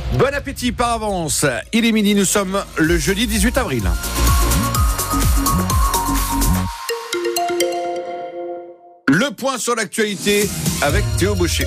Bon appétit par avance. Il est midi, nous sommes le jeudi 18 avril. Le point sur l'actualité avec Théo Baucher.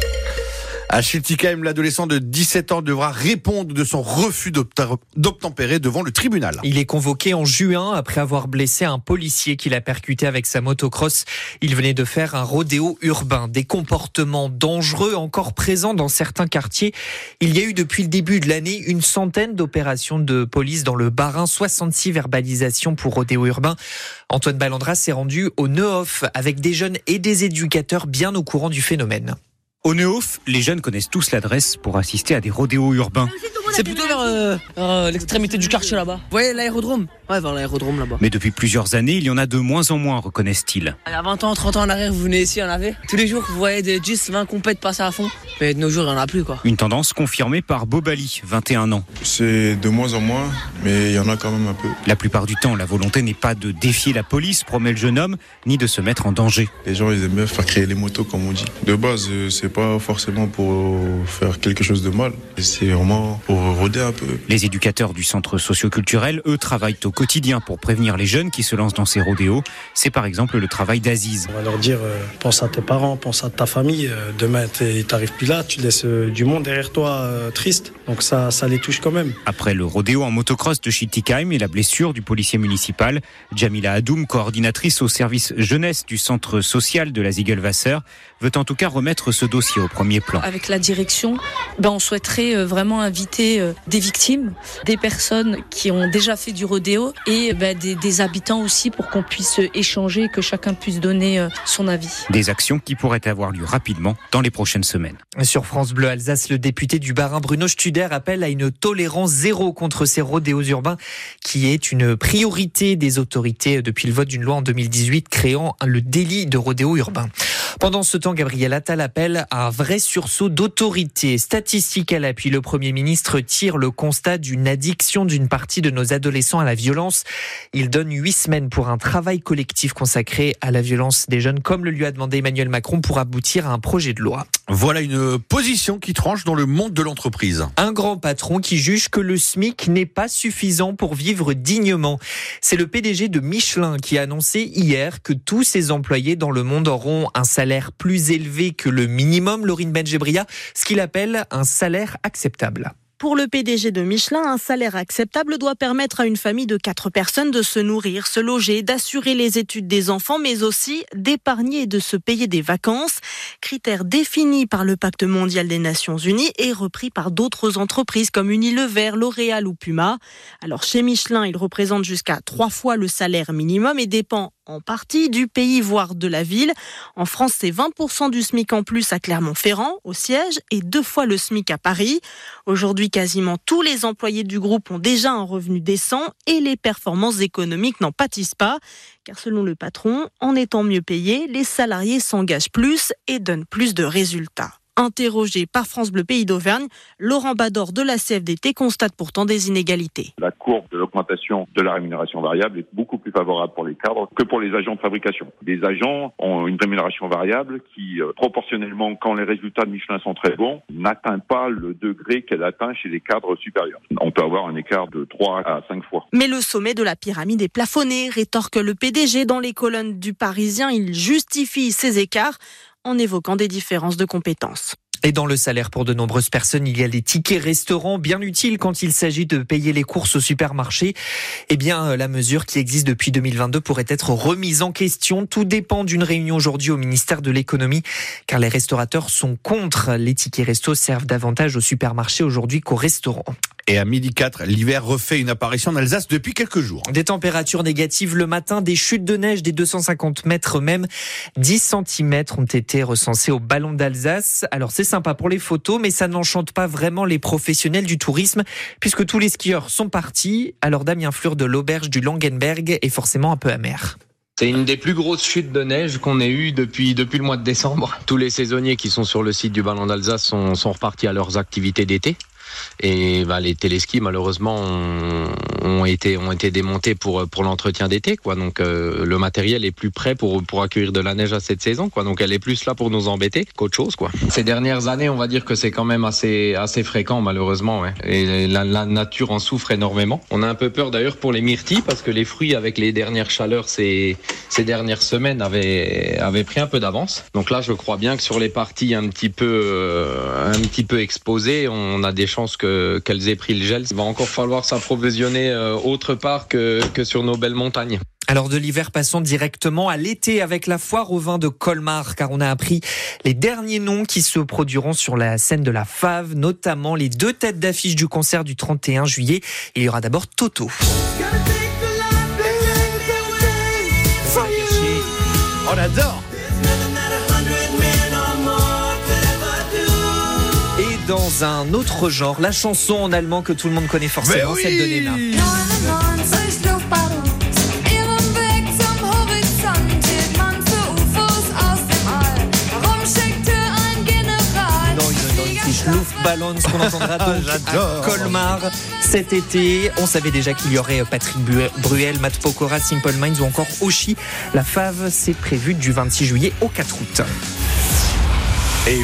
À Schiltigheim, l'adolescent de 17 ans devra répondre de son refus d'obtempérer devant le tribunal. Il est convoqué en juin après avoir blessé un policier qu'il a percuté avec sa motocross. Il venait de faire un rodéo urbain. Des comportements dangereux encore présents dans certains quartiers. Il y a eu depuis le début de l'année une centaine d'opérations de police dans le Bas-Rhin, 66 verbalisations pour rodéo urbain. Antoine Ballandra s'est rendu au Neuhof avec des jeunes et des éducateurs bien au courant du phénomène. Au Neuhof, les jeunes connaissent tous l'adresse pour assister à des rodéos urbains. C'est plutôt vers l'extrémité du quartier là-bas. Vous voyez l'aérodrome ? Ouais, vers l'aérodrome là-bas. Mais depuis plusieurs années, il y en a de moins en moins, reconnaissent-ils. Il y a 20 ans, 30 ans en arrière, vous venez ici, on avait. Tous les jours, vous voyez des 10, 20 compètes passer à fond. Mais de nos jours, il n'y en a plus, quoi. Une tendance confirmée par Bobali, 21 ans. C'est de moins en moins, mais il y en a quand même un peu. La plupart du temps, la volonté n'est pas de défier la police, promet le jeune homme, ni de se mettre en danger. Les gens, ils aiment bien faire créer les motos, comme on dit. De base, c'est pas forcément pour faire quelque chose de mal. C'est vraiment pour rôder un peu. Les éducateurs du centre socio-culturel, eux, travaillent au quotidien pour prévenir les jeunes qui se lancent dans ces rodéos. C'est par exemple le travail d'Aziz. On va leur dire, pense à tes parents, pense à ta famille. Demain, t'arrives plus là, tu laisses du monde derrière toi triste. Donc ça les touche quand même. Après le rodéo en motocross de Schiltigheim et la blessure du policier municipal, Jamila Hadoum, coordinatrice au service jeunesse du centre social de la Ziegelwasser, veut en tout cas remettre ce dossier au premier plan. Avec la direction, on souhaiterait vraiment inviter des victimes, des personnes qui ont déjà fait du rodéo et des habitants aussi pour qu'on puisse échanger, que chacun puisse donner son avis. Des actions qui pourraient avoir lieu rapidement dans les prochaines semaines. Sur France Bleu Alsace, le député du Bas-Rhin Bruno Studer appelle à une tolérance zéro contre ces rodéos urbains qui est une priorité des autorités depuis le vote d'une loi en 2018 créant le délit de rodéo urbain. Pendant ce temps, Gabriel Attal appelle à un vrai sursaut d'autorité. Statistique à l'appui, le Premier ministre tire le constat d'une addiction d'une partie de nos adolescents à la violence. Il donne 8 semaines pour un travail collectif consacré à la violence des jeunes, comme le lui a demandé Emmanuel Macron, pour aboutir à un projet de loi. Voilà une position qui tranche dans le monde de l'entreprise. Un grand patron qui juge que le SMIC n'est pas suffisant pour vivre dignement. C'est le PDG de Michelin qui a annoncé hier que tous ses employés dans le monde auront un salaire plus élevé que le minimum, Laurine Benjebria, ce qu'il appelle un salaire acceptable. Pour le PDG de Michelin, un salaire acceptable doit permettre à une famille de 4 personnes de se nourrir, se loger, d'assurer les études des enfants, mais aussi d'épargner et de se payer des vacances. Critère défini par le Pacte mondial des Nations Unies et repris par d'autres entreprises comme Unilever, L'Oréal ou Puma. Alors chez Michelin, il représente jusqu'à 3 fois le salaire minimum et dépend en partie du pays, voire de la ville. En France, c'est 20% du SMIC en plus à Clermont-Ferrand, au siège, et 2 fois le SMIC à Paris. Aujourd'hui, quasiment tous les employés du groupe ont déjà un revenu décent et les performances économiques n'en pâtissent pas. Car selon le patron, en étant mieux payés, les salariés s'engagent plus et donnent plus de résultats. Interrogé par France Bleu Pays d'Auvergne, Laurent Bador de la CFDT constate pourtant des inégalités. La courbe de l'augmentation de la rémunération variable est beaucoup plus favorable pour les cadres que pour les agents de fabrication. Les agents ont une rémunération variable qui, proportionnellement, quand les résultats de Michelin sont très bons, n'atteint pas le degré qu'elle atteint chez les cadres supérieurs. On peut avoir un écart de 3 à 5 fois. Mais le sommet de la pyramide est plafonné, rétorque le PDG dans les colonnes du Parisien. Il justifie ces écarts en évoquant des différences de compétences. Et dans le salaire pour de nombreuses personnes, il y a les tickets restaurants, bien utiles quand il s'agit de payer les courses au supermarché. Eh bien, la mesure qui existe depuis 2022 pourrait être remise en question. Tout dépend d'une réunion aujourd'hui au ministère de l'économie, car les restaurateurs sont contre. Les tickets resto servent davantage au supermarché aujourd'hui qu'au restaurant. Et à 12h04, l'hiver refait une apparition en Alsace depuis quelques jours. Des températures négatives le matin, des chutes de neige des 250 mètres même. 10 cm ont été recensés au Ballon d'Alsace. Alors c'est sympa pour les photos, mais ça n'enchante pas vraiment les professionnels du tourisme, puisque tous les skieurs sont partis. Alors Damien Fleur de l'auberge du Langenberg est forcément un peu amer. C'est une des plus grosses chutes de neige qu'on ait eues depuis le mois de décembre. Tous les saisonniers qui sont sur le site du Ballon d'Alsace sont repartis à leurs activités d'été. Et les téléskis malheureusement ont été démontés pour l'entretien d'été, quoi. Donc le matériel est plus prêt pour accueillir de la neige à cette saison, quoi. Donc elle est plus là pour nous embêter qu'autre chose, quoi. Ces dernières années, on va dire que c'est quand même assez fréquent malheureusement, ouais. Et la nature en souffre énormément. On a un peu peur d'ailleurs pour les myrtilles parce que les fruits avec les dernières chaleurs ces dernières semaines avaient pris un peu d'avance. Donc là, je crois bien que sur les parties un petit peu exposées, on a des chances qu'elles aient pris le gel. Il va encore falloir s'approvisionner autre part que sur nos belles montagnes. Alors de l'hiver, passons directement à l'été avec la foire au vin de Colmar, car on a appris les derniers noms qui se produiront sur la scène de la Fave, notamment les 2 têtes d'affiche du concert du 31 juillet. Il y aura d'abord Toto. On adore. Et dans un autre genre, la chanson en allemand que tout le monde connaît forcément, celle de Nena. Luftballons qu'on entendra donc à Colmar cet été. On savait déjà qu'il y aurait Patrick Bruel, Matt Pokora, Simple Minds ou encore Oshi. La Fave, c'est prévu du 26 juillet au 4 août.